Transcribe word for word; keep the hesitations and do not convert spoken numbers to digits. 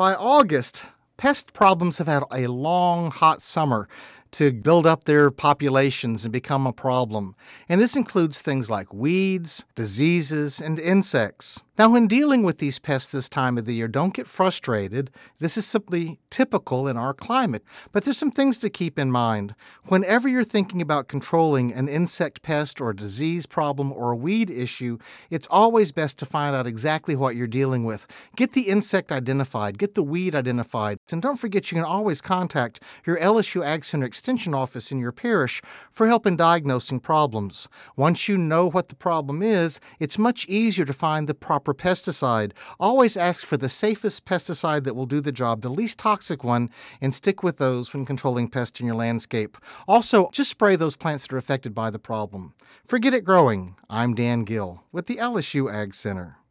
By August, pest problems have had a long, hot summer to build up their populations and become a problem. And this includes things like weeds, diseases, and insects. Now, when dealing with these pests this time of the year, don't get frustrated. This is simply typical in our climate. But there's some things to keep in mind. Whenever you're thinking about controlling an insect pest or a disease problem or a weed issue, it's always best to find out exactly what you're dealing with. Get the insect identified, get the weed identified, and don't forget you can always contact your L S U Ag Center Extension office in your parish for help in diagnosing problems. Once you know what the problem is, it's much easier to find the proper pesticide. Always ask for the safest pesticide that will do the job, the least toxic one, and stick with those when controlling pests in your landscape. Also, just spray those plants that are affected by the problem. Forget it growing. I'm Dan Gill with the L S U Ag Center.